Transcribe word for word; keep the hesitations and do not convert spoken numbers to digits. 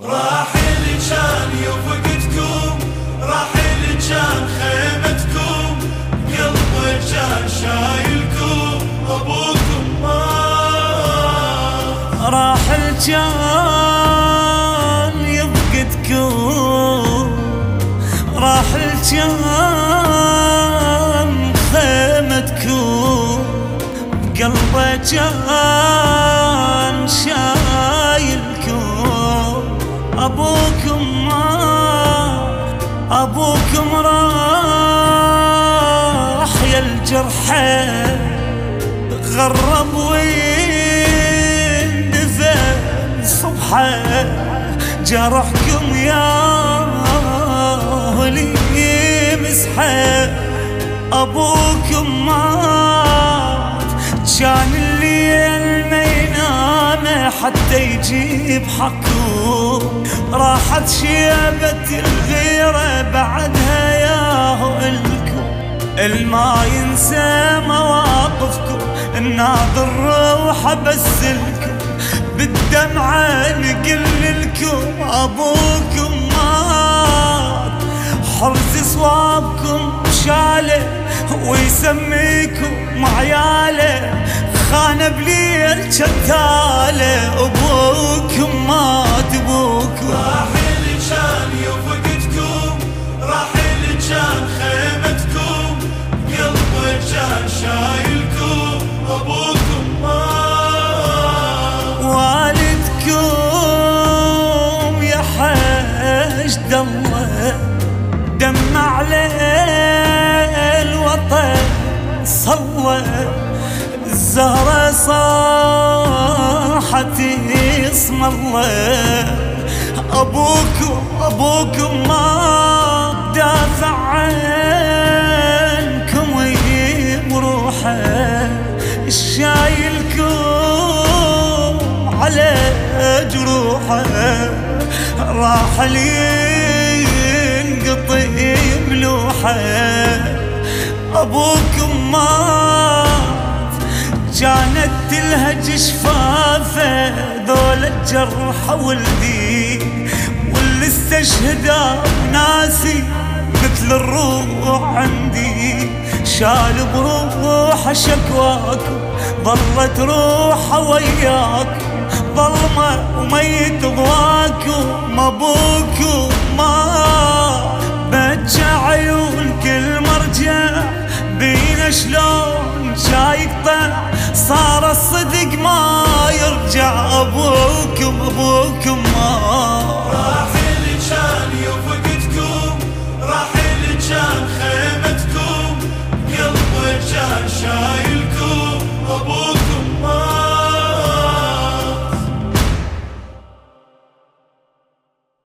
راحل كان يفقدكم، راحل كان خيمتكم، قلبه كان شايلكم، ابوكم مات. راحل كان يفقدكم، راحل كان خيمتكم، قلبه كان شايلكم، أبوكم مات، أبوكم راح يا الجرحى، غرب ويندفن صبحه، جرحكم يا ولي مسحه، أبوكم مات، كان الليل ما ينام حتى يجيب حقكم، راحت شيبة الغيرة بعدها ياهو إلكم، الما ينسى مواقفكم، الناظر روحه بسلكم، بالدمعة نقل لكم أبوكم مات، حرز صوابكم شاله ويسميكم عياله، خان بليل شتاله، أبوكم مات أبوكم. راحل كان يفقدكم، راحل كان خيمتكم، قلبه كان شايلكم، ابوكم مات. والدكم يا حشد الله دمع عليه الوطن صلى، الزهرة صاحت اسم الله، أبوكم أبوكم ما دافع عنكم بروحه، شايلكم على جروحه، راح ينقطع ملوحه، أبوكم مات، كانت تلهج شفافه، ذول الجرحى ولدي، واللي استشهدوا ناسي مثل الروح عندي، شال بروحه شكواكم، ظلت روحه وياكم، ظلمه وميت ضواكم، ابوكم مات، بجى عيون كل مرجع بينا شلون شايقطع، صار الصدق ما يرجع، ابوكم ابوكم مات.